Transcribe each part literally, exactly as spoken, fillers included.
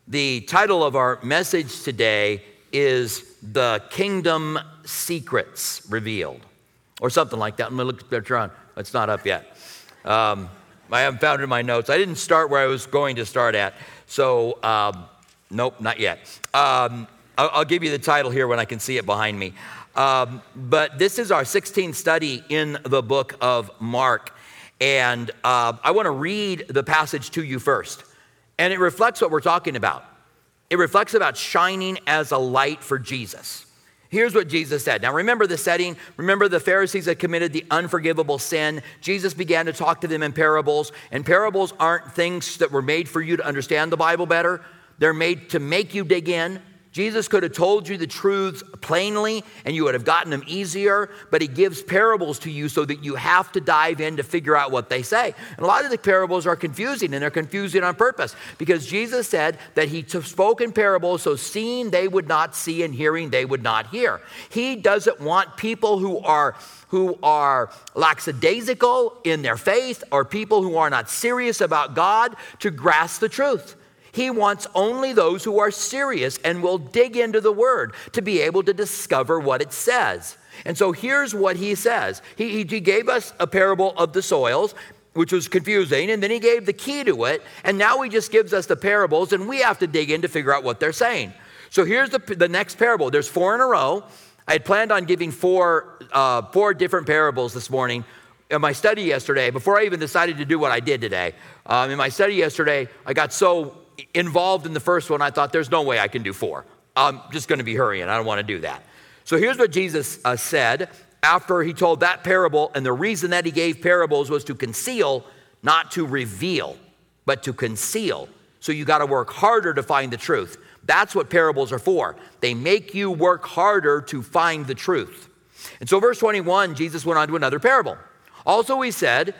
The title of our message today is The Kingdom Secrets Revealed, or something like that. I'm going to look at around. It's not up yet. Um, I haven't found it in my notes. I didn't start where I was going to start at. So, um, nope, not yet. Um, I'll, I'll give you the title here when I can see it behind me. Um, but this is our sixteenth study in the book of Mark. And uh, I want to read the passage to you first. And it reflects what we're talking about. It reflects about shining as a light for Jesus. Here's what Jesus said. Now remember the setting. Remember the Pharisees had committed the unforgivable sin. Jesus began to talk to them in parables. And parables aren't things that were made for you to understand the Bible better. They're made to make you dig in. Jesus could have told you the truths plainly and you would have gotten them easier, but he gives parables to you so that you have to dive in to figure out what they say. And a lot of the parables are confusing, and they're confusing on purpose because Jesus said that he spoke in parables so seeing they would not see and hearing they would not hear. He doesn't want people who are who are lackadaisical in their faith or people who are not serious about God to grasp the truth. He wants only those who are serious and will dig into the word to be able to discover what it says. And so here's what he says. He, he gave us a parable of the soils, which was confusing, and then he gave the key to it, and now he just gives us the parables, and we have to dig in to figure out what they're saying. So here's the, the next parable. There's four in a row. I had planned on giving four, uh, four different parables this morning. In my study yesterday, before I even decided to do what I did today, um, in my study yesterday, I got so involved in the first one, I thought there's no way I can do four. I'm just going to be hurrying. I don't want to do that. So here's what Jesus uh, said after he told that parable, and the reason that he gave parables was to conceal, not to reveal, but to conceal. So you got to work harder to find the truth. That's what parables are for. They make you work harder to find the truth. And so verse twenty-one, Jesus went on to another parable. Also he said,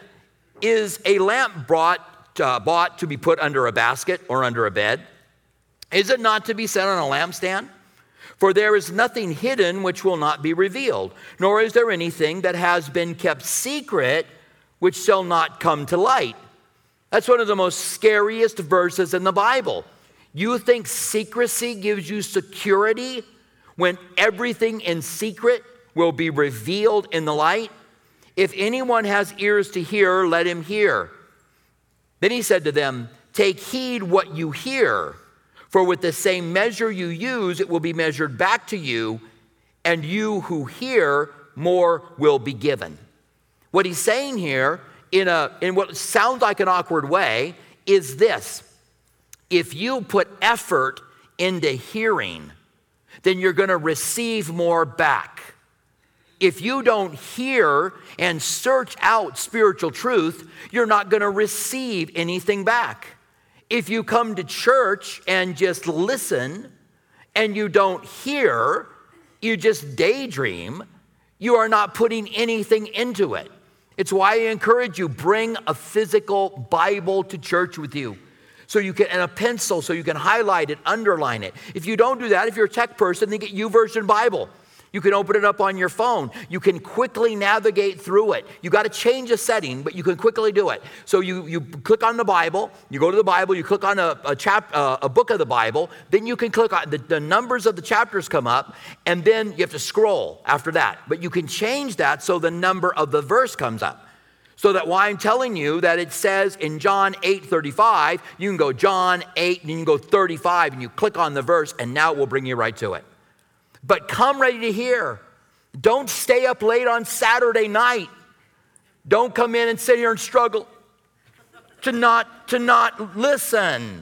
is a lamp brought Uh, bought to be put under a basket or under a bed? Is it not to be set on a lampstand? For there is nothing hidden which will not be revealed, nor is there anything that has been kept secret which shall not come to light. That's one of the most scariest verses in the Bible. You think secrecy gives you security when everything in secret will be revealed in the light? If anyone has ears to hear, let him hear. Then he said to them, take heed what you hear, for with the same measure you use, it will be measured back to you, and you who hear, more will be given. What he's saying here, in a in what sounds like an awkward way, is this. If you put effort into hearing, then you're going to receive more back. If you don't hear and search out spiritual truth, you're not going to receive anything back. If you come to church and just listen and you don't hear, you just daydream, you are not putting anything into it. It's why I encourage you, bring a physical Bible to church with you. So you can, and a pencil so you can highlight it, underline it. If you don't do that, if you're a tech person, then get YouVersion Bible. You can open it up on your phone. You can quickly navigate through it. You got to change a setting, but you can quickly do it. So you, you click on the Bible, you go to the Bible, you click on a, a, chap, uh, a book of the Bible, then you can click on, the, the numbers of the chapters come up, and then you have to scroll after that. But you can change that so the number of the verse comes up. So that why I'm telling you that it says in John eight thirty-five, you can go John eight, and you can go thirty-five, and you click on the verse, and now it will bring you right to it. But come ready to hear. Don't stay up late on Saturday night. Don't come in and sit here and struggle to not, to not listen.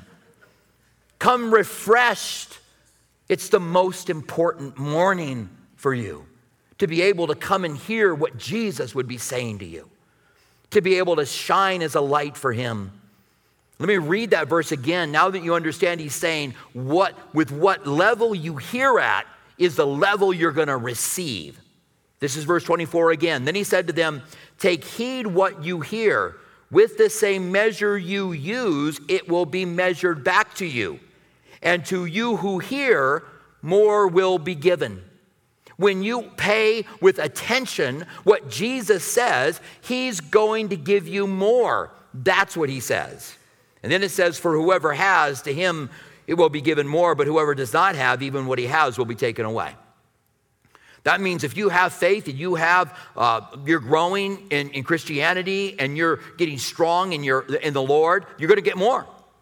Come refreshed. It's the most important morning for you to be able to come and hear what Jesus would be saying to you, to be able to shine as a light for him. Let me read that verse again. Now that you understand, he's saying what with what level you hear at is the level you're going to receive. This is verse twenty-four again. Then he said to them, take heed what you hear. With the same measure you use, it will be measured back to you. And to you who hear, more will be given. When you pay with attention what Jesus says, he's going to give you more. That's what he says. And then it says, for whoever has, to him it will be given more, but whoever does not have, even what he has will be taken away. That means if you have faith and you have, uh, you're growing in, in Christianity and you're getting strong in, your, in the Lord, you're going to get more.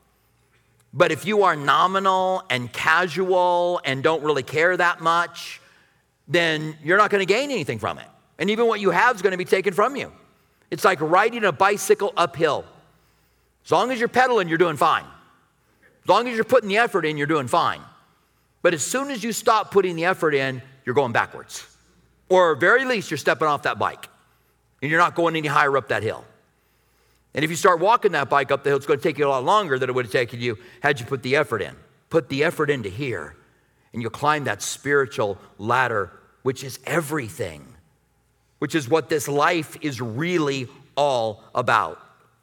But if you are nominal and casual and don't really care that much, then you're not going to gain anything from it. And even what you have is going to be taken from you. It's like riding a bicycle uphill. As long as you're pedaling, you're doing fine. As long as you're putting the effort in, you're doing fine. But as soon as you stop putting the effort in, you're going backwards. Or at very least, you're stepping off that bike. And you're not going any higher up that hill. And if you start walking that bike up the hill, it's going to take you a lot longer than it would have taken you had you put the effort in. Put the effort into here, and you'll climb that spiritual ladder, which is everything, which is what this life is really all about.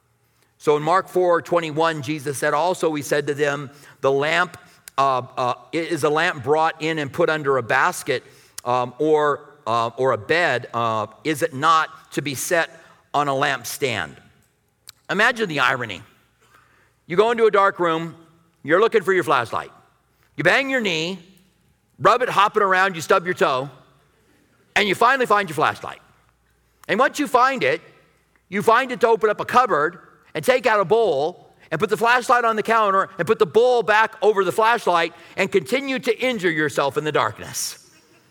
So in Mark four twenty-one, Jesus said, also he said to them, the lamp uh, uh, is a lamp brought in and put under a basket um, or, uh, or a bed, uh, is it not to be set on a lampstand? Imagine the irony. You go into a dark room, you're looking for your flashlight. You bang your knee, rub it hopping around, you stub your toe, and you finally find your flashlight. And once you find it, you find it to open up a cupboard and take out a bowl and put the flashlight on the counter and put the bowl back over the flashlight and continue to injure yourself in the darkness.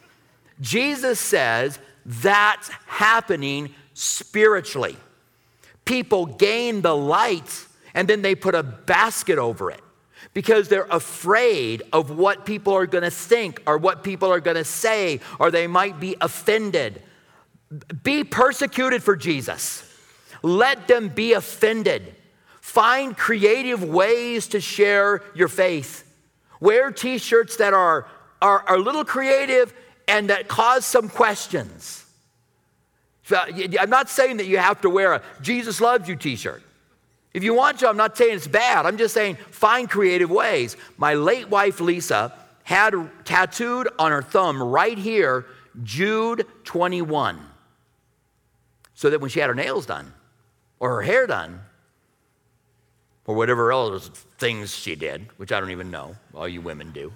Jesus says that's happening spiritually. People gain the light and then they put a basket over it because they're afraid of what people are going to think or what people are going to say, or they might be offended. Be persecuted for Jesus. Let them be offended. Find creative ways to share your faith. Wear t-shirts that are, are, are a little creative and that cause some questions. I'm not saying that you have to wear a Jesus loves you t-shirt. If you want to, I'm not saying it's bad. I'm just saying find creative ways. My late wife, Lisa, had tattooed on her thumb right here, Jude twenty-one. So that when she had her nails done or her hair done or whatever else things she did, which I don't even know, all you women do,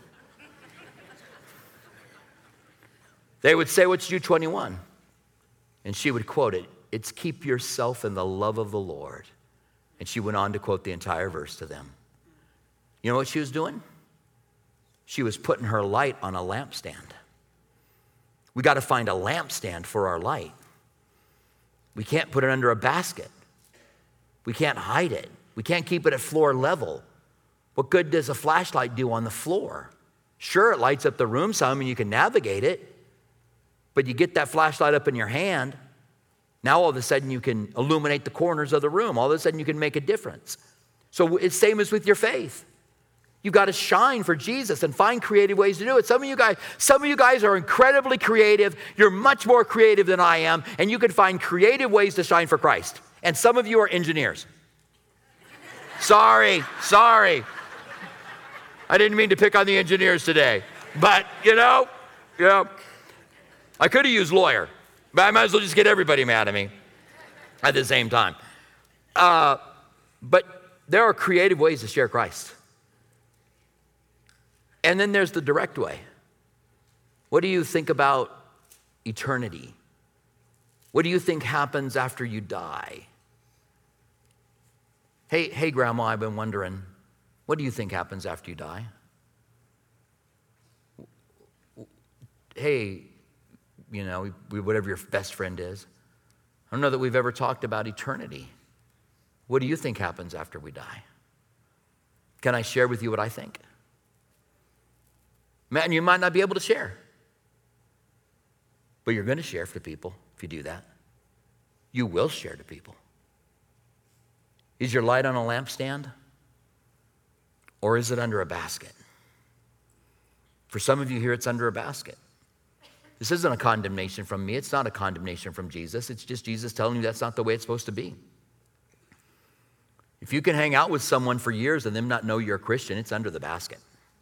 they would say, what's Jude twenty-one? And she would quote it. It's keep yourself in the love of the Lord. And she went on to quote the entire verse to them. You know what she was doing? She was putting her light on a lampstand. We got to find a lampstand for our light. We can't put it under a basket. We can't hide it. We can't keep it at floor level. What good does a flashlight do on the floor? Sure, it lights up the room some and you can navigate it. But you get that flashlight up in your hand, now all of a sudden you can illuminate the corners of the room. All of a sudden you can make a difference. So it's same as with your faith. You've got to shine for Jesus and find creative ways to do it. Some of you guys, some of you guys are incredibly creative. You're much more creative than I am, and you can find creative ways to shine for Christ. And some of you are engineers. Sorry, sorry. I didn't mean to pick on the engineers today. But, you know, you know, I could have used lawyer, but I might as well just get everybody mad at me at the same time. Uh, but there are creative ways to share Christ. And then there's the direct way. What do you think about eternity? What do you think happens after you die? Hey, hey, Grandma, I've been wondering, what do you think happens after you die? Hey, you know, whatever your best friend is. I don't know that we've ever talked about eternity. What do you think happens after we die? Can I share with you what I think? Man, you might not be able to share. But you're going to share for people if you do that. You will share to people. Is your light on a lampstand? Or is it under a basket? For some of you here, it's under a basket. This isn't a condemnation from me. It's not a condemnation from Jesus. It's just Jesus telling you that's not the way it's supposed to be. If you can hang out with someone for years and them not know you're a Christian, it's under the basket.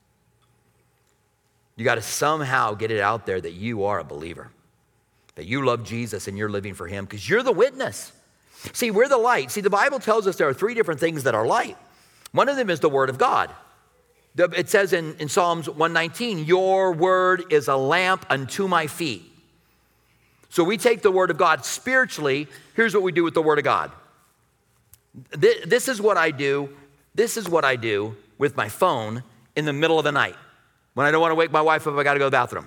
You got to somehow get it out there that you are a believer, that you love Jesus and you're living for him because you're the witness. See, we're the light. See, the Bible tells us there are three different things that are light. One of them is the Word of God. It says in, in Psalms one nineteen, your word is a lamp unto my feet. So we take the word of God spiritually. Here's what we do with the word of God. This, this is what I do. This is what I do with my phone in the middle of the night when I don't want to wake my wife up. I got to go to the bathroom.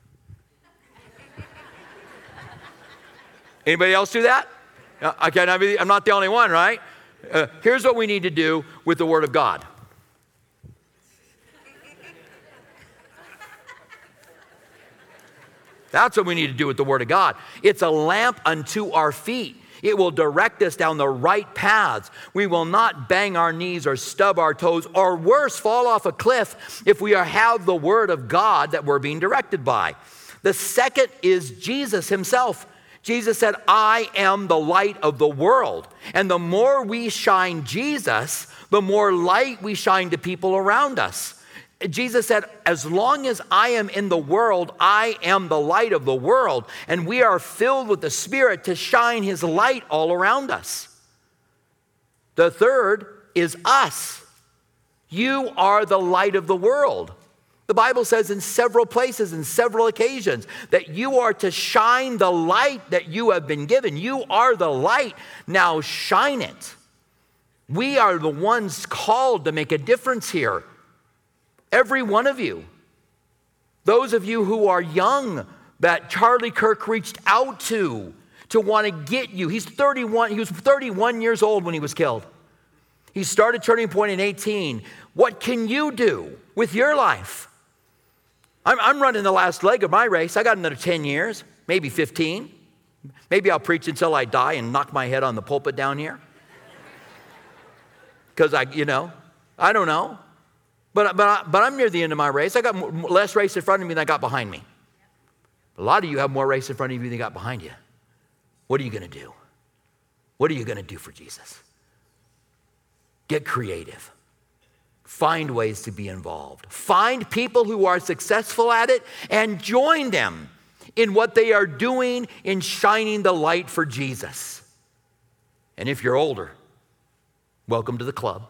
Anybody else do that? I can't, I'm not the only one, right? Uh, here's what we need to do with the word of God. That's what we need to do with the word of God. It's a lamp unto our feet. It will direct us down the right paths. We will not bang our knees or stub our toes or worse, fall off a cliff if we are, have the word of God that we're being directed by. The second is Jesus himself. Jesus said, I am the light of the world. And the more we shine Jesus, the more light we shine to people around us. Jesus said, as long as I am in the world, I am the light of the world. And we are filled with the Spirit to shine his light all around us. The third is us. You are the light of the world. The Bible says in several places, in several occasions, that you are to shine the light that you have been given. You are the light. Now shine it. We are the ones called to make a difference here. Every one of you. Those of you who are young that Charlie Kirk reached out to to want to get you. He's thirty-one. He was thirty-one years old when he was killed. He started Turning Point in eighteen. What can you do with your life? I'm, I'm running the last leg of my race. I got another ten years, maybe fifteen. Maybe I'll preach until I die and knock my head on the pulpit down here. Because I, you know, I don't know. But, but, I, but I'm near the end of my race. I got more, less race in front of me than I got behind me. A lot of you have more race in front of you than you got behind you. What are you going to do? What are you going to do for Jesus? Get creative. Find ways to be involved. Find people who are successful at it and join them in what they are doing in shining the light for Jesus. And if you're older, welcome to the club.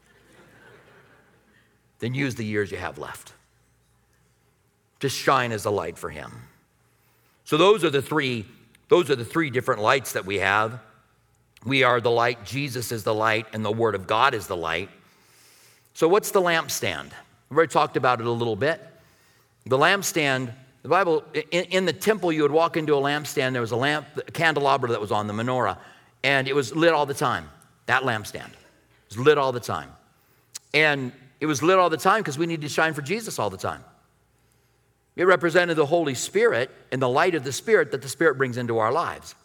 Then use the years you have left. Just shine as a light for him. So those are the three, those are the three different lights that we have. We are the light, Jesus is the light, and the Word of God is the light. So what's the lampstand? We've already talked about it a little bit. The lampstand, the Bible, in, in the temple, you would walk into a lampstand, there was a lamp, a candelabra that was on the menorah, and it was lit all the time. That lampstand. It was lit all the time. And it was lit all the time because we need to shine for Jesus all the time. It represented the Holy Spirit and the light of the Spirit that the Spirit brings into our lives.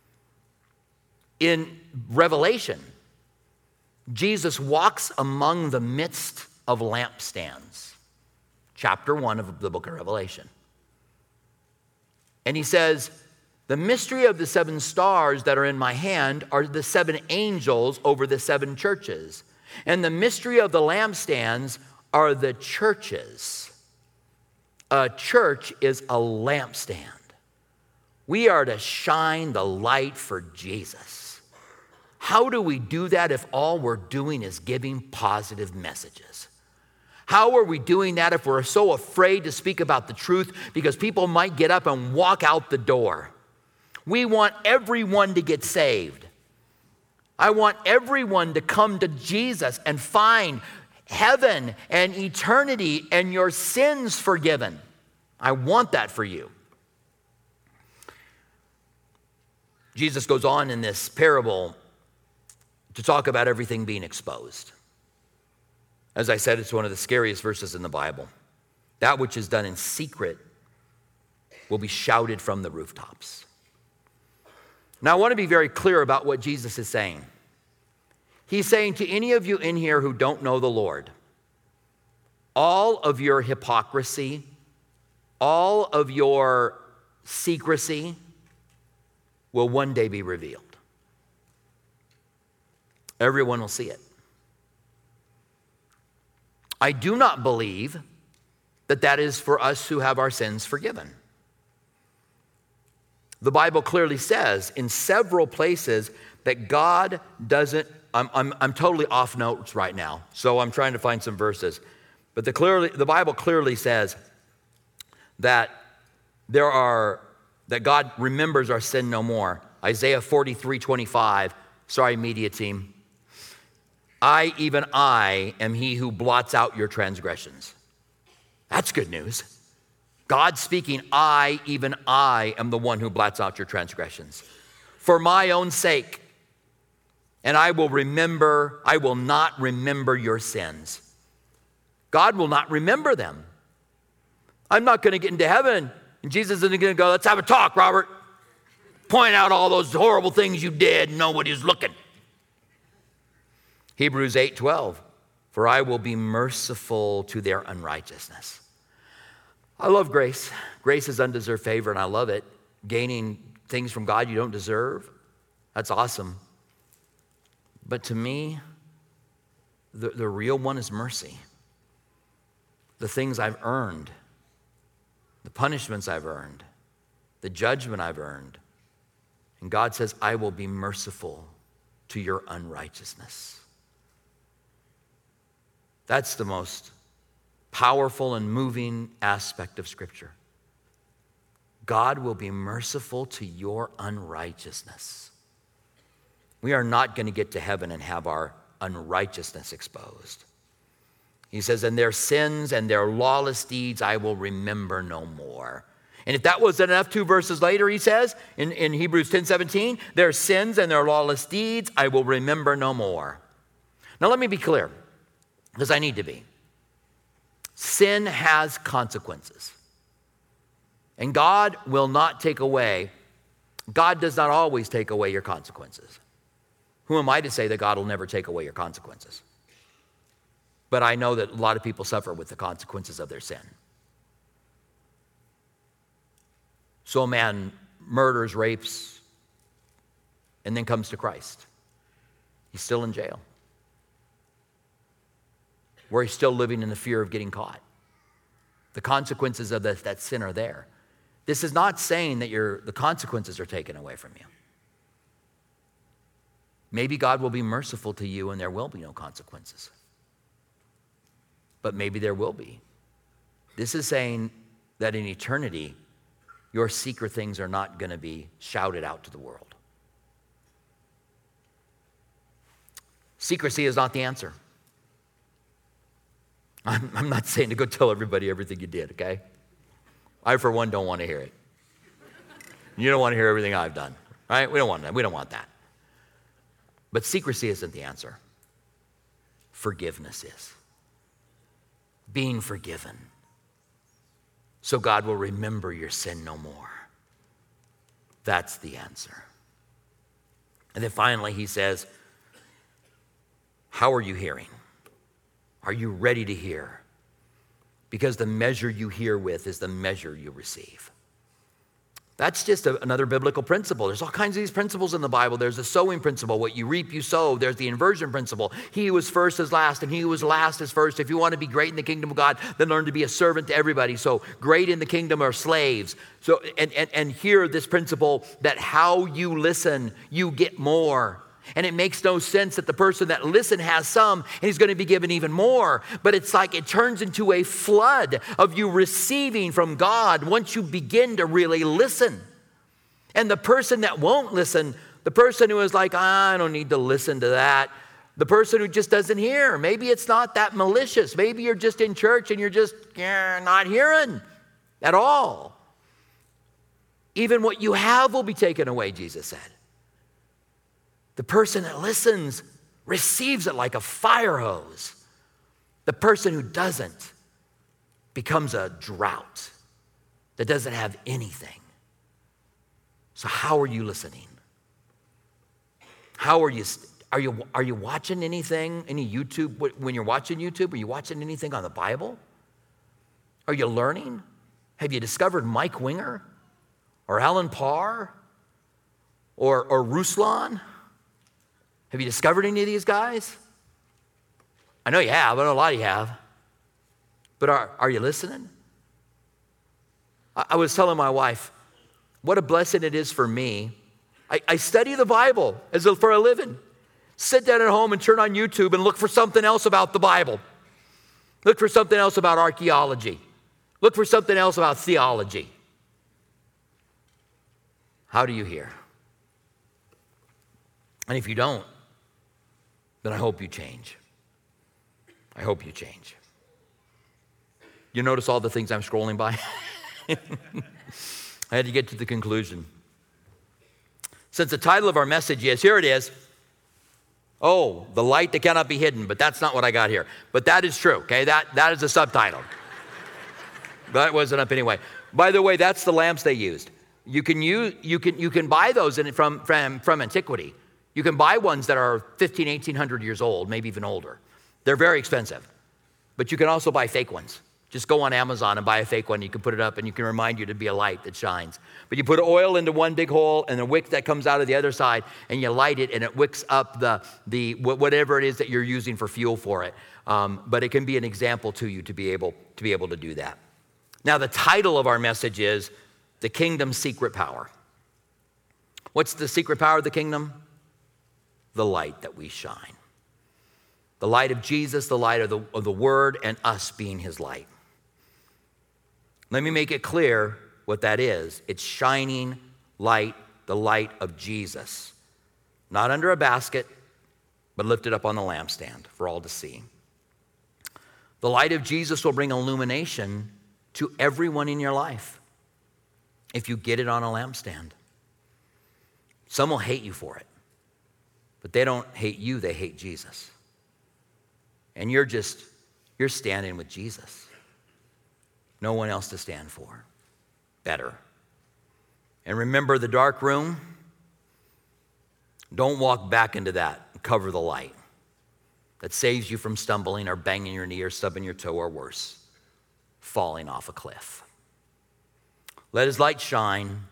In Revelation, Jesus walks among the midst of lampstands. Chapter one of the book of Revelation. And he says, the mystery of the seven stars that are in my hand are the seven angels over the seven churches. And the mystery of the lampstands are the churches. A church is a lampstand. We are to shine the light for Jesus. How do we do that if all we're doing is giving positive messages? How are we doing that if we're so afraid to speak about the truth because people might get up and walk out the door? We want everyone to get saved. I want everyone to come to Jesus and find heaven and eternity and your sins forgiven. I want that for you. Jesus goes on in this parable to talk about everything being exposed. As I said, it's one of the scariest verses in the Bible. That which is done in secret will be shouted from the rooftops. Now, I want to be very clear about what Jesus is saying. He's saying to any of you in here who don't know the Lord, all of your hypocrisy, all of your secrecy will one day be revealed. Everyone will see it. I do not believe that that is for us who have our sins forgiven. The Bible clearly says in several places that God doesn't, I'm, I'm, I'm totally off notes right now, so I'm trying to find some verses. But the, clearly, the Bible clearly says that there are, that God remembers our sin no more. Isaiah forty-three twenty-five, sorry, media team. I, even I, am he who blots out your transgressions. That's good news. God speaking, I, even I, am the one who blots out your transgressions. For my own sake, and I will remember, I will not remember your sins. God will not remember them. I'm not going to get into heaven, and Jesus isn't going to go, let's have a talk, Robert. Point out all those horrible things you did, and nobody's looking. Hebrews eight twelve, for I will be merciful to their unrighteousness. I love grace. Grace is undeserved favor, and I love it. Gaining things from God you don't deserve, that's awesome. But to me, the, the real one is mercy. The things I've earned, the punishments I've earned, the judgment I've earned. And God says, I will be merciful to your unrighteousness. That's the most powerful and moving aspect of Scripture. God will be merciful to your unrighteousness. We are not going to get to heaven and have our unrighteousness exposed. He says, and their sins and their lawless deeds I will remember no more. And if that wasn't enough, two verses later, he says, in, in Hebrews ten seventeen, their sins and their lawless deeds I will remember no more. Now let me be clear, because I need to be. Sin has consequences. And God will not take away, God does not always take away your consequences. Who am I to say that God will never take away your consequences? But I know that a lot of people suffer with the consequences of their sin. So a man murders, rapes, and then comes to Christ. He's still in jail, where he's still living in the fear of getting caught. The consequences of the, that sin are there. This is not saying that your, the consequences are taken away from you. Maybe God will be merciful to you and there will be no consequences. But maybe there will be. This is saying that in eternity, your secret things are not going to be shouted out to the world. Secrecy is not the answer. I'm, I'm not saying to go tell everybody everything you did, okay? I, for one, don't want to hear it. You don't want to hear everything I've done, right? We don't want that. We don't want that. But secrecy isn't the answer. Forgiveness is. Being forgiven. So God will remember your sin no more. That's the answer. And then finally he says, how are you hearing? Are you ready to hear? Because the measure you hear with is the measure you receive. That's just a, another biblical principle. There's all kinds of these principles in the Bible. There's the sowing principle. What you reap, you sow. There's the inversion principle. He who was first is last, and he who was last is first. If you want to be great in the kingdom of God, then learn to be a servant to everybody. So great in the kingdom are slaves. So and, and, and hear this principle that how you listen, you get more. And it makes no sense that the person that listens has some and he's going to be given even more. But it's like it turns into a flood of you receiving from God once you begin to really listen. And the person that won't listen, the person who is like, I don't need to listen to that. The person who just doesn't hear. Maybe it's not that malicious. Maybe you're just in church and you're just yeah, not hearing at all. Even what you have will be taken away, Jesus said. The person that listens receives it like a fire hose. The person who doesn't becomes a drought that doesn't have anything. So how are you listening? How are you, are you, are you watching anything, any YouTube? When you're watching YouTube, are you watching anything on the Bible? Are you learning? Have you discovered Mike Winger or Alan Parr or, or Ruslan? Have you discovered any of these guys? I know you have. I know a lot of you have. But are, are you listening? I, I was telling my wife, what a blessing it is for me. I, I study the Bible as a, for a living. Sit down at home and turn on YouTube and look for something else about the Bible. Look for something else about archaeology. Look for something else about theology. How do you hear? And if you don't, then I hope you change. I hope you change. You notice all the things I'm scrolling by? I had to get to the conclusion. Since the title of our message is, here it is, oh, the light that cannot be hidden, but that's not what I got here. But that is true, okay? That, that is the subtitle. That wasn't up anyway. By the way, that's the lamps they used. You can use, you can, you can buy those in, from, from, from antiquity. You can buy ones that are fifteen, eighteen hundred years old, maybe even older. They're very expensive. But you can also buy fake ones. Just go on Amazon and buy a fake one. You can put it up and you can remind you to be a light that shines. But you put oil into one big hole and a wick that comes out of the other side and you light it and it wicks up the, the whatever it is that you're using for fuel for it. Um, but it can be an example to you to be able to be able to do that. Now the title of our message is The Kingdom's Secret Power. What's the secret power of the kingdom? The light that we shine. The light of Jesus, the light of the, of the Word, and us being His light. Let me make it clear what that is. It's shining light, the light of Jesus. Not under a basket, but lifted up on the lampstand for all to see. The light of Jesus will bring illumination to everyone in your life if you get it on a lampstand. Some will hate you for it, but they don't hate you, they hate Jesus. And you're just, you're standing with Jesus. No one else to stand for. Better. And remember the dark room? Don't walk back into that and cover the light that saves you from stumbling or banging your knee or stubbing your toe or worse, falling off a cliff. Let His light shine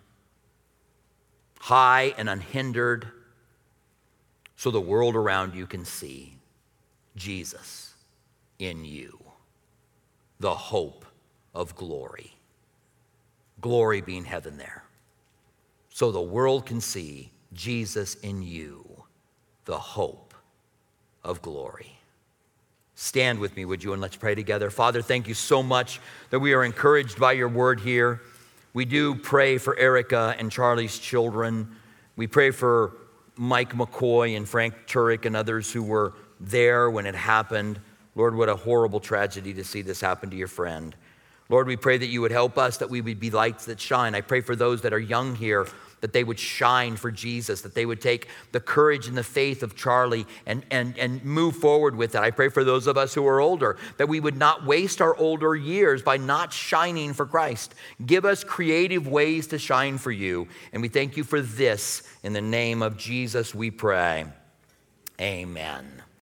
high and unhindered so the world around you can see Jesus in you, the hope of glory. Glory being heaven there. So the world can see Jesus in you, the hope of glory. Stand with me, would you, and let's pray together. Father, thank you so much that we are encouraged by your word here. We do pray for Erica and Charlie's children. We pray for Mike McCoy and Frank Turek and others who were there when it happened. Lord, what a horrible tragedy to see this happen to your friend. Lord, we pray that you would help us, that we would be lights that shine. I pray for those that are young here, that they would shine for Jesus, that they would take the courage and the faith of Charlie and, and, and move forward with it. I pray for those of us who are older, that we would not waste our older years by not shining for Christ. Give us creative ways to shine for you. And we thank you for this. In the name of Jesus, we pray. Amen.